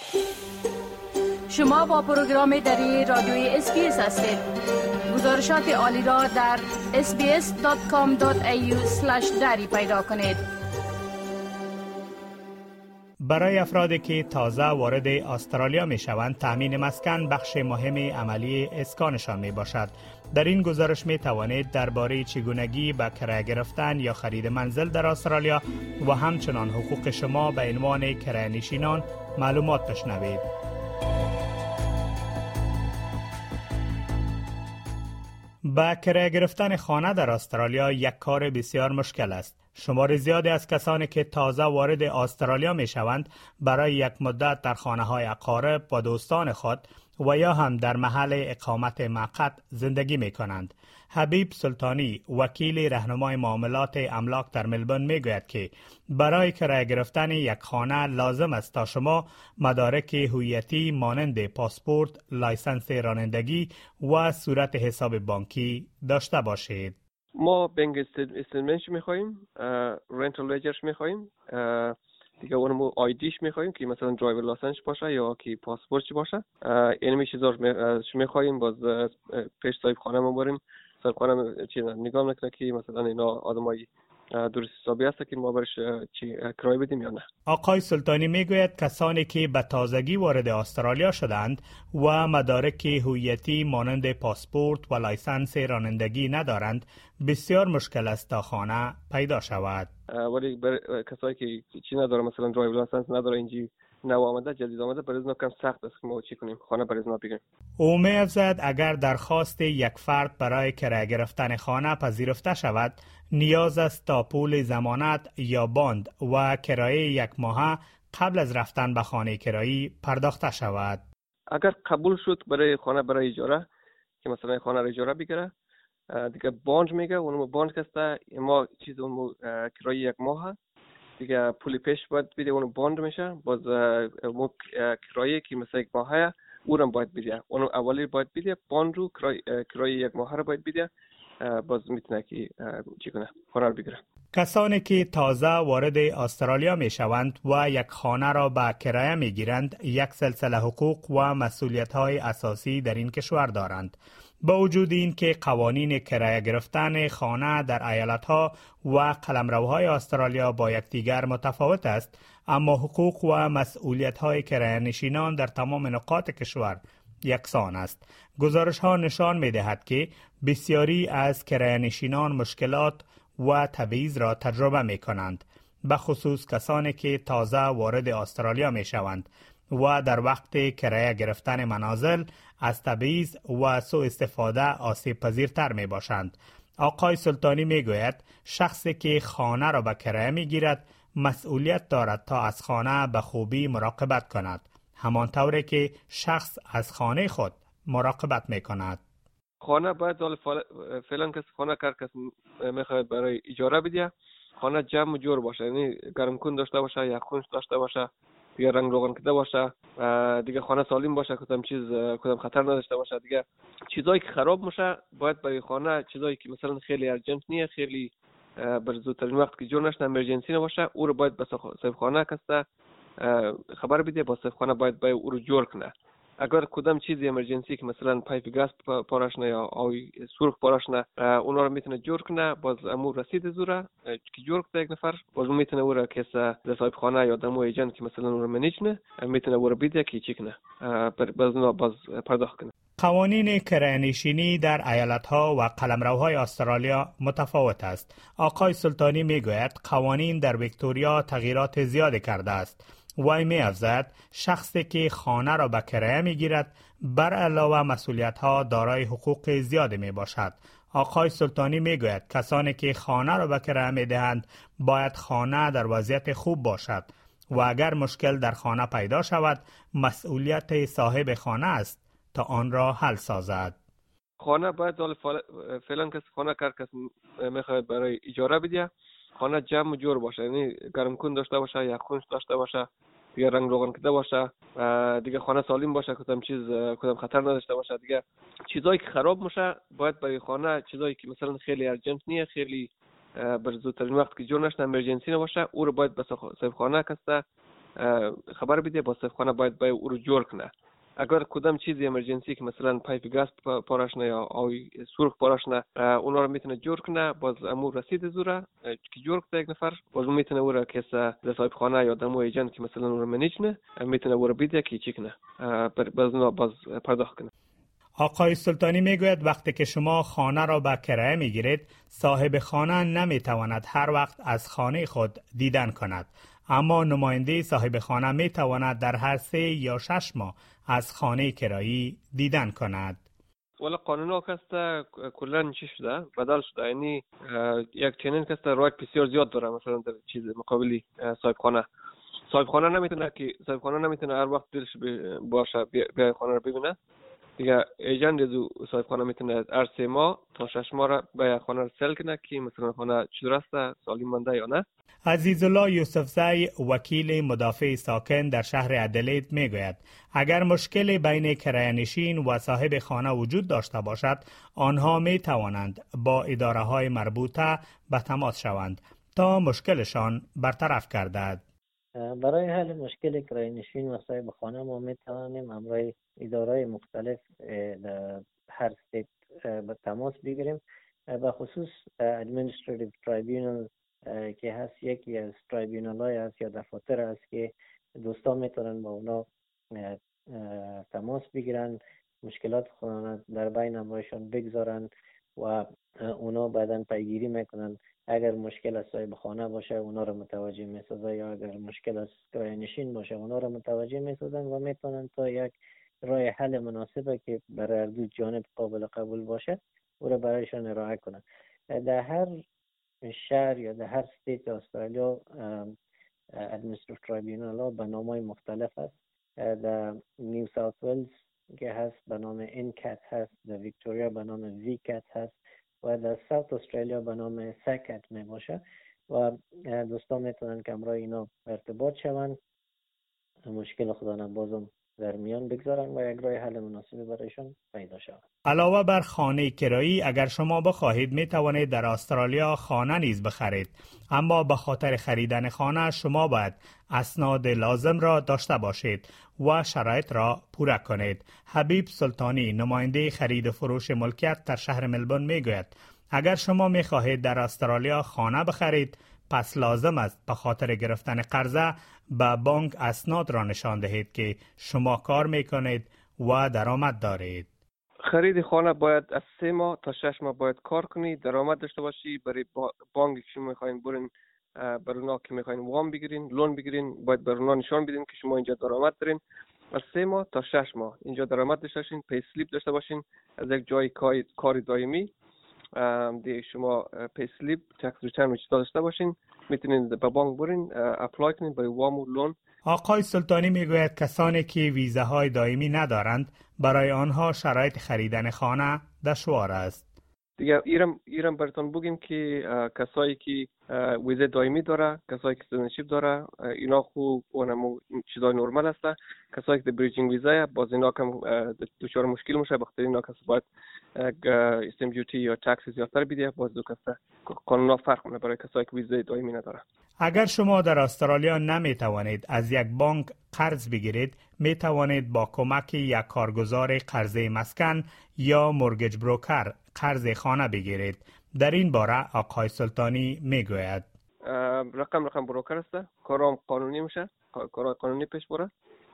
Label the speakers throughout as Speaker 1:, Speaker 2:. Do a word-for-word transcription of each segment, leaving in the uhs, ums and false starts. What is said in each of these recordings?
Speaker 1: شما با پروگرام دری رادیوی اس‌بی‌اس هستید. گزارشات عالی را در اس بی اس دات کام دات ای یو اسلش دری پیدا کنید.
Speaker 2: برای افرادی که تازه وارد استرالیا می شوند، تامین مسکن بخش مهم عملی اسکانشان می باشد. در این گزارش می توانید درباره چگونگی به کرایه گرفتن یا خرید منزل در استرالیا و همچنان حقوق شما به عنوان کرایه‌نشینان معلومات بشنوید. با کرایه گرفتن خانه در استرالیا یک کار بسیار مشکل است. شمار زیادی از کسانی که تازه وارد استرالیا می شوند برای یک مدت در خانه‌های اقارب و دوستان خود و یا هم در محل اقامت موقت زندگی می کنند. حبیب سلطانی، وکیل راهنمای معاملات املاک در ملبورن، می گوید که برای کرایه گرفتن یک خانه لازم است تا شما مدارک هویتی مانند پاسپورت، لایسنس رانندگی و صورت حساب بانکی داشته باشید.
Speaker 3: ما بنک استیتمنتش می‌خوایم، رنتال لجرش می‌خوایم، دیگه اونمو آیدیش می‌خوایم که مثلا درایور لایسنس باشه یا که پاسپورتش باشه. اینمی چیزاش می‌خوایم. باز پیش صاحب خانه ما بریم، صاحب خانه چی نگاه میکنه که مثلا اینا آدمای درست حسابی هست که ما برش چی کرایه بدیم یا نه.
Speaker 2: آقای سلطانی میگوید کسانی که به تازگی وارد استرالیا شدند و مدارک هویتی مانند پاسپورت و لایسنس رانندگی ندارند، بسیار مشکل است تا خانه پیدا شود.
Speaker 3: ولی برای کسایی که چی نداره، مثلا درایور لایسنس نداره، اینجی نو آمده جدید آمده، برای از کم سخت است که ما چی کنیم، خانه برای از بگیریم.
Speaker 2: او می‌افزاید اگر درخواست یک فرد برای کرایه گرفتن خانه پذیرفته شود، نیاز است تا پول ضمانت یا باند و کرایه یک ماهه قبل از رفتن به خانه کرایی پرداخته شود.
Speaker 3: اگر قبول شد برای خانه برای اجاره که مثلا خانه را اجاره بگیره، دیگه باند میگه، اونم باند کسته ما چیز اون کرایه یک ماهه دیگه پول پیش باید بده، اون باند میشه. باز مو کرایه که مثلا یک ماهه اونم باید بده، اون اولی باید بده، باند رو کرایه یک ماهه رو باید بده. باز میتونه که چی کنه، خانه رو بگیره.
Speaker 2: کسانی که تازه وارد استرالیا می شوند و یک خانه را به کرایه می گیرند، یک سلسله حقوق و مسئولیت های اساسی در این کشور دارند. با وجود این که قوانین کرایه گرفتن خانه در ایالت‌ها و قلمروهای استرالیا با یکدیگر متفاوت است، اما حقوق و مسئولیت‌های کرایه‌نشینان در تمام نقاط کشور یکسان است. گزارش‌ها نشان می‌دهد که بسیاری از کرایه‌نشینان مشکلات و تبعیض را تجربه می‌کنند، به خصوص کسانی که تازه وارد استرالیا می‌شوند و در وقت کرایه گرفتن منازل از تبعیض و سوء استفاده آسیب پذیرتر می باشند. آقای سلطانی می گوید شخصی که خانه را به کرایه می گیرد مسئولیت دارد تا از خانه به خوبی مراقبت کند، همانطوری که شخص از خانه خود مراقبت می کند.
Speaker 3: خانه باید فعلا کس خانه کار کس می خواهد برای اجاره بده، خانه جمع و جور باشه، یعنی گرم کن داشته باشه یا خونش داشته باشه، دیگه رنگ روغن کده باشه، دیگه خانه سالم باشه، کدام چیز کدام خطر نداشته باشه. دیگه چیزایی که خراب میشه باید برای خانه، چیزایی که مثلا خیلی ارجنت نیه، خیلی بر زودترین وقت که جور نشه، امرجنسی نباشه، او رو باید به صاحب خانه کسته خبر بده، با صاحب خانه باید باید او رو جور کنه. اگر کدام چیزی امرجنسی که مثلا پایپ گاز پارش نه یا آوی سرخ پارش نه، اونا رو میتونه جور کنه. باز امو رسید زوره که جور کنه یک نفر، باز میتونه او رو کسا صاحب خانه یا دمو ایجنت که مثلا او رو منیج نه، میتونه او رو بده که چی کنه، باز نه باز پرداخت کنه.
Speaker 2: قوانین کرایه‌نشینی در ایالت‌ها و قلمروهای استرالیا متفاوت است. آقای سلطانی میگوید قوانین در ویکتوریا تغییرات زیادی کرده است. وی می‌افزاید شخصی که خانه را به کرایه می‌گیرد بر علاوه مسئولیت‌ها دارای حقوق زیادی میباشد. آقای سلطانی میگوید کسانی که خانه را به کرایه می‌دهند باید خانه در وضعیت خوب باشد و اگر مشکل در خانه پیدا شود مسئولیت صاحب خانه است تا آن را حل سازد.
Speaker 3: خانه باید فعلا کس خانه کار کس میخواهد برای اجاره بده، خانه جمع و جور باشه، یعنی گرم کن داشته باشه یا خونش داشته باشه، دیگه رنگ روغن کده باشه، دیگه خانه سالم باشه، کدام چیز کدام خطر نداشته باشه. دیگه چیزایی که خراب میشه باید برای خانه، چیزایی که مثلا خیلی ارجنت نیه، خیلی بر زودترین وقت که جور نشه، امرجنسی نباشه، او رو باید به صاحب خانه کسته خبر بده، با صاحب خانه باید باید او رو جور کنه. اگر کدام چیزی امرجنسی که مثلا پایپ گاز پارش نه یا آوی سرخ پارش نه، اونا رو میتونه جور کنه. باز امور رسید زوره که جور کنه یک نفر، باز میتونه او رو کسا صاحب خانه یا دمو ایجنت که مثلا او رو منیجنه میتونه او رو بده که چی کنه، باز نه باز پرداخت کنه.
Speaker 2: آقای سلطانی میگوید وقتی که شما خانه را به کرایه میگیرید، صاحب خانه نمیتواند هر وقت از خانه خود دیدن کند، اما نماینده صاحب خانه میتواند در هر سه یا شش ماه از خانه کرایی دیدن کند.
Speaker 3: ولی قانون ها کسته کلن چی شده؟ بدل شده. یعنی یک چنین کسته رایت بسیار زیاد داره. مثلا در چیز مقابلی صاحب خانه صاحب خانه نمیتونه که صاحب خانه نمیتونه هر وقت دلش باشه بیا خانه رو ببینه. دیگه ایجنت دو صاحب خانه میتونه هر سه ماه تا شش ماه را به خانه رو سل کنه که مثلا خانه چی درسته، سالی مانده یا نه.
Speaker 2: عزیزالله یوسفزی وکیل مدافع ساکن در شهر ادلید میگوید اگر مشکل بین کرایه‌نشین و صاحب خانه وجود داشته باشد، آنها می توانند با اداره های مربوطه به تماس شوند تا مشکلشان برطرف گردد.
Speaker 4: برای حل مشکل کرایه‌نشین و صاحب خانه ما می توانیم امروی اداره مختلف در هر استیت به تماس بگیریم. به خصوص administrative tribunal که هست، یکی از ترایبیونال های هست یا دفاتر هست که دوستان میتونن با اونا تماس بگیرن، مشکلات خودشان در بین امرایشان بگذارن و اونا بعداً پیگیری میکنن. اگر مشکل از صاحب خانه باشه اونا رو متوجه میسازن، یا اگر مشکل از کرایه‌نشین باشه اونا رو متوجه میسازن و میتونن تا یک راه حل مناسبه که برای هر دو جانب قابل قبول باشه او رو برایشان ارائه کنن. در هر شهر یا در هر استیت استرالیا ادمنستریتیو ترایبیونال ها به نام‌های مختلف است. در نیو ساوت ولز که هست به نام اینکت هست، در ویکتوریا به نام ویکت هست و در ساوت استرالیا به نام سکت می باشه و دوستان میتونن که امرای اینا ارتباط شوند، مشکل خدا بازم در میان بگذارن و یک راه حل مناسبی برایشان پیدا شود.
Speaker 2: علاوه بر خانه کرایی، اگر شما بخواهید می توانید در استرالیا خانه نیز بخرید، اما به خاطر خریدن خانه شما باید اسناد لازم را داشته باشید و شرایط را پوره کنید. حبیب سلطانی نماینده خرید و فروش ملکیت در شهر ملبورن می گوید اگر شما می خواهید در استرالیا خانه بخرید، پس لازم است به خاطر گرفتن قرضه به بانک اسناد را نشان دهید که شما کار می کنید و درآمد دارید.
Speaker 3: خرید خانه باید از سه ماه تا شش ماه باید کار کنی، درآمد داشته باشی. برای بانک که شما میخواین برین برای اونا که میخواین وام بگیرین، لون بگیرین، باید برای اونا نشان بدین که شما اینجا درآمد دارین. از سه ماه تا شش ماه اینجا درآمد داشته باشین، پی اسلیپ داشته باشین از یک جای کار دائمی. دی شما پی اسلیپ، تکس ریترن داشته باشین، میتونین به بانک برین اپلای کنین برای وام و لون.
Speaker 2: آقای سلطانی میگوید کسانی که ویزاهای دائمی ندارند برای آنها شرایط خریدن خانه دشوار است.
Speaker 3: دیگه ایرم ایرم براتون بگیم که کسایی که ویزا دائمی داره، کسایی که سیتیزنشیپ داره، اینا خوب اونمو چیزای نرمال هست. کسایی که بریجینگ ویزا باز اینا کم دچار مشکل میشه، بخاطر اینا کس باید استم دیوتی یا تکس زیادتر بده. باز دو کسا قانونا فرق میکنه برای کسایی که ویزا دائمی نداره.
Speaker 2: اگر شما در استرالیا نمی توانید از یک بانک قرض بگیرید، می توانید با کمک یک کارگزار قرضه مسکن یا مورگیج بروکر قرض خانه بگیرید. در این باره آقای سلطانی می گوید
Speaker 3: رقم رقم بروکر است، کارام قانونی میشه، کارای قانونی پیش بره.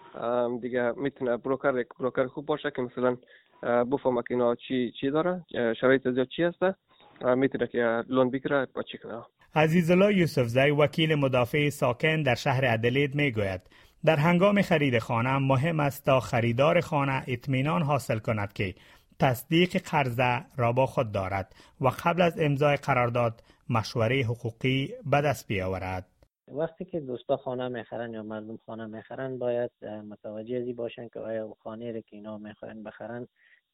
Speaker 3: دیگه میتونه بروکر یک بروکر خوب باشه که مثلا بفهمه که اینا چی چی داره، شرایط زیاد چی هست، میتونه که لون بگیره با چی کنه.
Speaker 2: عزیزالله یوسفزی وکیل مدافع ساکن در شهر ادلید می گوید در هنگام خرید خانه مهم است تا خریدار خانه اطمینان حاصل کند که تصدیق قرضه را با خود دارد و قبل از امضای قرارداد مشوره حقوقی به دست بیاورد.
Speaker 4: وقتی که دوستا خانه میخرن یا مردم خانه میخرن باید متوجه ازی باشن که آیا خانه را که اینا میخواین بخرن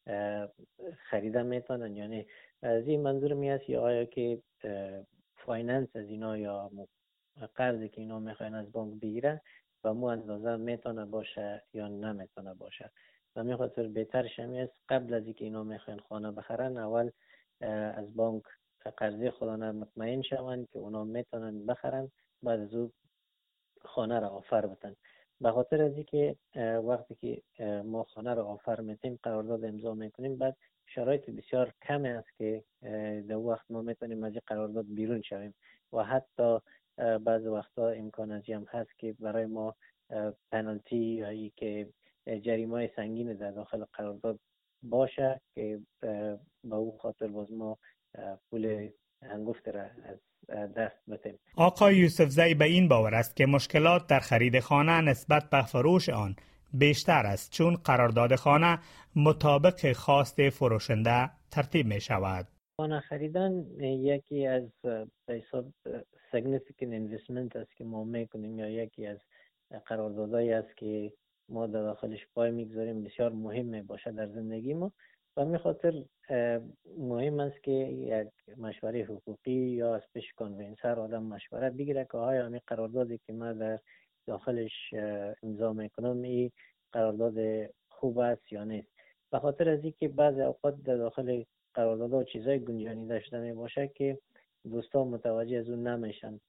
Speaker 4: خریدن میتونن یا نه. از این منظور میاد یا آیا که فایننس از اینا یا قرضی که اینا میخواین از بانک بگیرن و مو اندازه میتونه باشه یا نمیتونه باشه. و می خاطر بهترش همی است قبل از اینکه اینا میخواین خانه بخرن اول از بانک قرضه خودانه مطمئن شون که اونا میتونن بخرن، بعد از او خانه را آفر بتن. به خاطر از اینکه وقتی که ما خانه را آفر میتیم قرارداد امضا میکنیم، بعد شرایط بسیار کم است که در وقت ما میتونیم از این قرارداد بیرون شویم و حتی بعض وقتا امکان از هم هست که برای ما پنالتی یا ای که جریمه سنگین در داخل قرارداد باشه که به او خاطر باز ما پول هنگفت را از دست بتیم.
Speaker 2: آقای یوسفزئی به این باور است که مشکلات در خرید خانه نسبت به فروش آن بیشتر است، چون قرارداد خانه مطابق خواست فروشنده ترتیب می شود.
Speaker 4: خانه خریدن یکی از به حساب significant investment است که ما میکنیم، یا یکی از قراردادهایی است که ما در داخلش پای میگذاریم، بسیار مهم باشه در زندگی ما. و می خاطر مهم است که یک مشوره حقوقی یا از پیش کانوینسر آدم مشوره بگیره که آیا همین قراردادی که ما در داخلش امضا میکنم این قرارداد خوب است یا نیست. به خاطر از اینکه بعضی اوقات در داخل قراردادها چیزای گنجانیده شده می باشه که دوستا متوجه از اون نمیشن.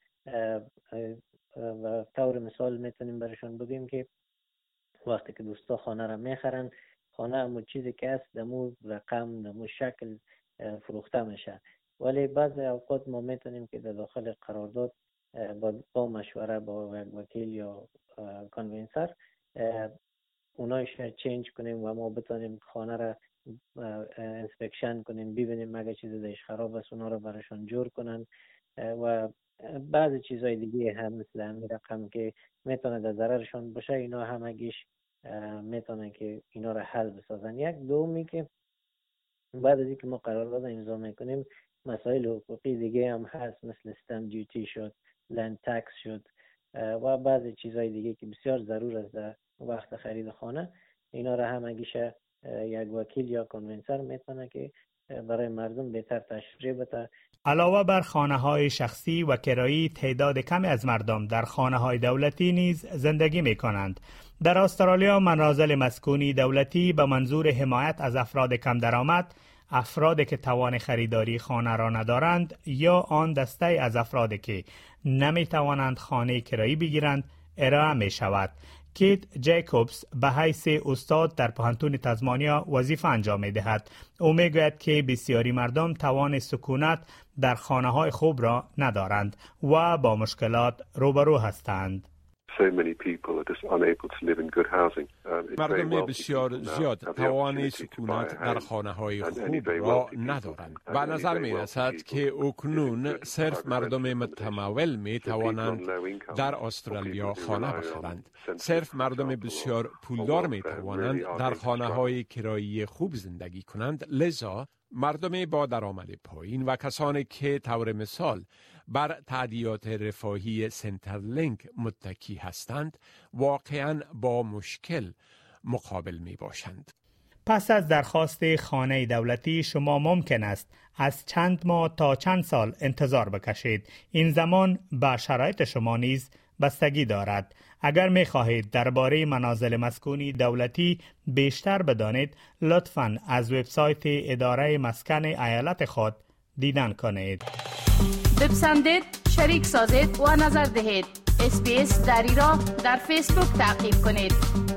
Speaker 4: و طور مثال میتونیم برشان بگیم که وقتی که دوستا خانه را میخرن، خانه همون چیزی که است دمو رقم دمو شکل فروخته میشه، ولی بعضی اوقات ما میتونیم که در داخل قرارداد با, با مشوره با یک وکیل یا کانوینسر اونایش چینج کنیم و ما بتونیم خانه را انسپکشن کنیم، ببینیم اگه چیزی درش خراب است اونا رو براشون جور کنن و بعضی چیزای دیگه هم مثل همین رقم که میتونه در ضررشون باشه، اینا همگیش میتونه که اینا رو حل بسازن. یک دومی که بعد از اینکه ما قرارداد امضا میکنیم مسائل حقوقی دیگه هم هست، مثل استم دیوتی شد، لند تکس شد و بعضی چیزای دیگه که بسیار ضرور است در وقت خرید خانه. اینا رو همگیش یک وکیل یا کانوینسر میتونه که برای مردم بهتر تشریح بده.
Speaker 2: علاوه بر خانه‌های شخصی و کرایی، تعداد کمی از مردم در خانه‌های دولتی نیز زندگی می‌کنند. در استرالیا منازل مسکونی دولتی به منظور حمایت از افراد کم درآمد، افرادی که توان خریداری خانه را ندارند یا آن دسته از افرادی که نمی‌توانند خانه کرایی بگیرند ارائه می‌شود. کیت جیکوبز به حیث استاد در پوهنتون تزمانیا وظیفه انجام می‌دهد. او می‌گوید که بسیاری مردم توان سکونت در خانه‌های خوب را ندارند و با مشکلات روبرو هستند.
Speaker 5: مردم بسیار زیاد توان سکونت در خانه‌های خوب را ندارند. به نظر می رسد که اکنون صرف مردم متمول می توانند در استرالیا خانه بخرند. صرف مردم بسیار پولدار می توانند در خانه‌های کرایی خوب زندگی کنند. لذا مردم با درآمد پایین و کسانی که طور مثال بر تادیات رفاهی سنترلینک متکی هستند واقعاً با مشکل مقابل می باشند.
Speaker 2: پس از درخواست خانه دولتی شما ممکن است از چند ماه تا چند سال انتظار بکشید. این زمان به شرایط شما نیز بستگی دارد. اگر می خواهید درباره منازل مسکونی دولتی بیشتر بدانید، لطفاً از وبسایت اداره مسکن ایالت خود دیدن کنید.
Speaker 1: بپسندید، شریک سازید و نظر دهید. اس بی اس دری را در فیسبوک تعقیب کنید.